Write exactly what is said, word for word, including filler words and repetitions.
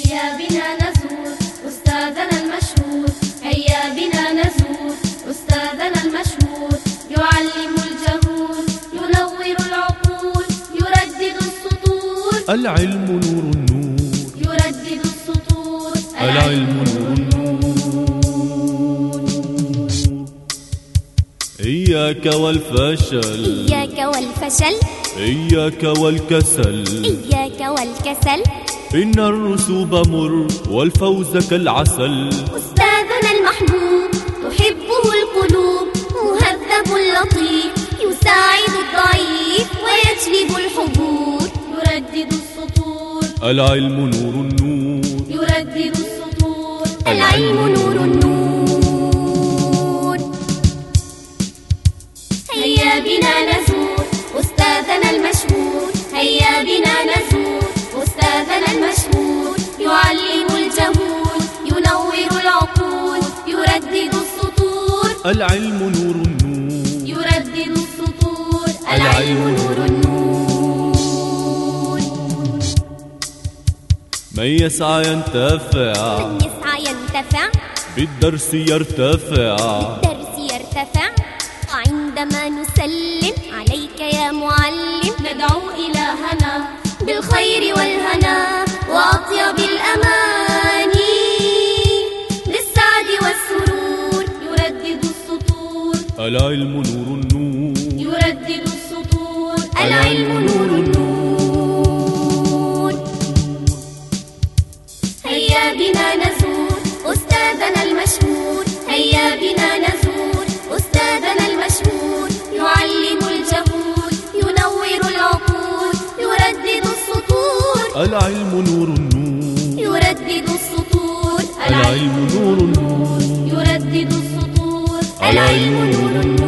هيا بنا نزور أستاذنا المشهور، هيا بنا نزور أستاذنا المشهور، يعلم الجهول ينور العقول يردد السطور. العلم نور النور يردد السطور. العلم نور النور. إياك والفشل إياك والفشل إياك والكسل إياك والكسل، إن الرسوب مر والفوز كالعسل. أستاذنا المحبوب تحبه القلوب، مهذب لطيف يساعد الضعيف ويجلب الحبور. يردد السطور. العلم نور النور. يردد السطور. العلم نور النور. هيا بنا نزور أستاذنا المشهور، هيا بنا نزور أستاذنا المشهور، يعلم الجهول ينور العقول يردد السطور. العلم نور النور. يردد السطور. العلم نور النور. من يسعى ينتفع من يسعى ينتفع بالدرس يرتفع بالدرس يرتفع، وعندما نسلم عليك يا معلم ندعو إلهنا بالخير والهنا وأطيب الأماني للسعد والسرور. يردد السطور. العلم نور النور. يردد السطور. العلم نور النور. هيا بنا نزور أستاذنا المشهور، هيا بنا نزور أستاذنا المشهور، يعلم الجهول ينور العقول يردد السطور. العلم نور النور. يردد السطور. العلم نور النور. يردد السطور. العلم نور النور.